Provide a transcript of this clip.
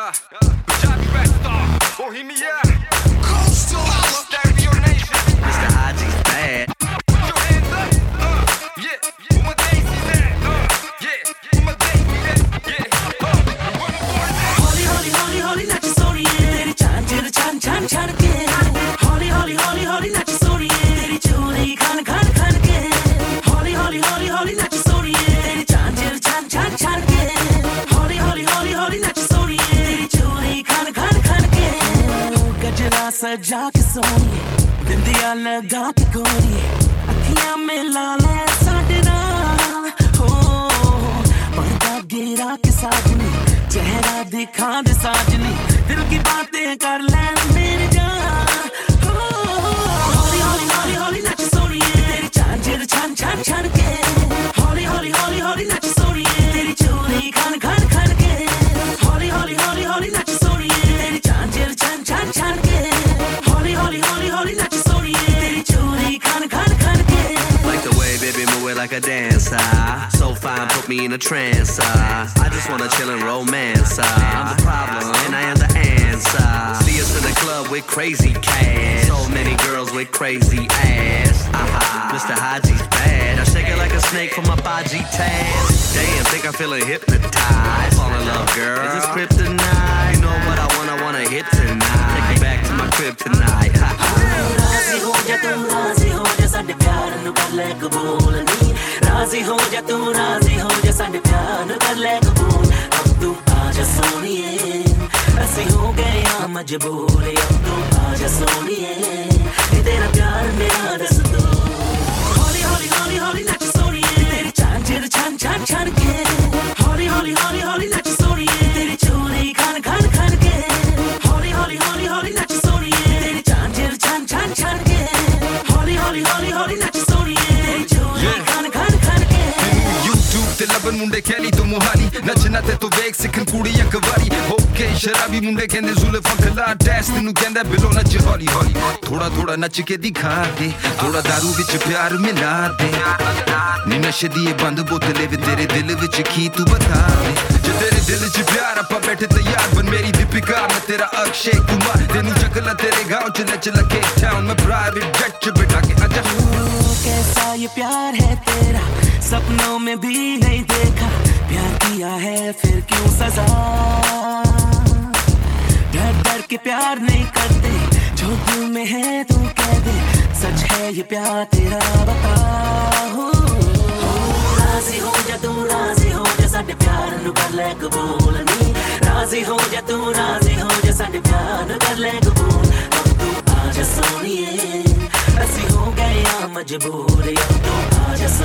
Punjabi rap star, Bohemia, Coastal, Stereo Nation. Mr. Haji's bad. Put your hands up, yeah. Where my daisies at, yeah. Where my daisies at, yeah. Holy, holy, holy, holy, nachi soniye, teri chan chir chan chan chan ke. Holy, holy, holy, holy, nachi soniye, teri chori khan khan khan ke. Holy, holy, holy, holy, nachi soniye, teri chan chir chan chan chan ke. Holy, holy, holy, holy, nachi soniye, teri chori khan khan khan ke. Gajra saja ke soniye, bindiya laga ke koriye, akhiyan mein laal hai saade naal. पर्दा गिरा के साजनी चेहरा दिखा दे साजनी दिल की बातें कर ले मेरी जान हौली हौली हौली हौली नाच सोनिए तेरी चांद चिर छन छन छन के हौली हौली हौली हौली नाच सोनिए तेरी चोरी खन खन खन के हौली हौली हौली हौली नाच सोनिए तेरी चांद चिर छन छन छन के हौली हौली हौली हौली नाच सोनिए तेरी चोरी खन खन खन के Like the way baby move it like a dancer. So fine, put me in a trance. I just wanna chill and romance. I'm the problem and I am the answer. See us in the club with crazy cash. So many girls with crazy ass. Mr. Haji's bad. I shake it like a snake from my Baji tag. Damn, think I'm feeling hypnotized. Fall in love, girl. Is this kryptonite? You know what I wanna hit tonight. Take me back to my crib tonight. राजी हो जा तू राजी हो जा साडे प्यार नु कर ले कबूल नी राजी हो जा तू राजी हो जा साडे प्यार नु कर ले कबूल अब तू आजा सोनिए ऐसे हो गए हम मजबूर अब तू आजा सोनिए ये तेरा प्यार मेरा दस्तूर हौली हौली हौली हौली नाच सोनिए तेरी चांद चिर छन छन छन के हौली हौली हौली हौली नाच सोनिए तेरी चोरी खन खन खन के हौली हौली हौली हौली नाच सोनिए तेरी चांद चिर छन छन छन के हौली हौली हौली हौली नाच सोनिए तेरी चोरी खन खन खन के YouTube ਤੇ ਲੱਭਣ ਮੁੰਡੇ ਖੈਲੀ ਤੋਂ ਮੁਹਾਲੀ ਨੱਚਣਾ ਤੇ ਤੂੰ ਵੇਖ ਸਿੱਖਣ ਕੁੜੀਆਂ ਕਵਾਰੀ ਓਕੇ ਸ਼ਰਾਬੀ ਮੁੰਡੇ ਕਹਿੰਦੇ ਜ਼ੁਲਫਾਂ ਖਲਾ ਡੈਸ ਤੈਨੂੰ ਕਹਿੰਦਾ ਬਿਲੋ ਨੱਚ ਹੌਲੀ ਹੌਲੀ ਥੋੜਾ ਥੋੜਾ ਨੱਚ ਕੇ ਦਿਖਾ ਦੇ ਥੋੜਾ ਦਾਰੂ ਵਿੱਚ ਪਿਆਰ ਮਿਲਾ ਦੇ ਨੀ ਨਸ਼ੇ ਦੀ ਇਹ ਬੰਦ ਬੋਤਲੇ ਵੀ ਤੇਰੇ ਦਿਲ ਵਿੱਚ ਕੀ ਤੂੰ ਬਤਾ ਦੇ ਜੇ ਤੇਰੇ ਦਿਲ 'ਚ ਪਿਆਰ ਆਪਾਂ ਬੈਠੇ ਤਿਆਰ ਬਣ ਮੇਰੀ ਦੀਪਿਕਾ ਮੈਂ ਤੇਰਾ ਅਕਸ਼ੇ ਕੁਮਾਰ ਤੈਨੂੰ ਚੱਕਲਾ ਤੇਰੇ ਗਾਉਂ 'ਚ ਨੱਚ ਲਾ ਕੇਪ ਟਾਊਨ ਮੈਂ ਪ੍ਰਾਈਵੇਟ ਜੈਟ 'ਚ ਬਿਠਾ ਕੇ ਆਜਾ कैसा ये प्यार है तेरा सपनों में भी नहीं देखा प्यार किया है फिर क्यों सजा डर डर के प्यार नहीं करते जो दिल में है तू कह दे सच है ये प्यार तेरा बता राजी हो जा तू राजी हो जा साडे प्यार नु कर ले कबूल नी राजी हो जा तू राजी हो जा साडे प्यार नु कर ले कबूल अब तू आजा सोनिए ऐसी हो गए हम मजबूर अब तू आजा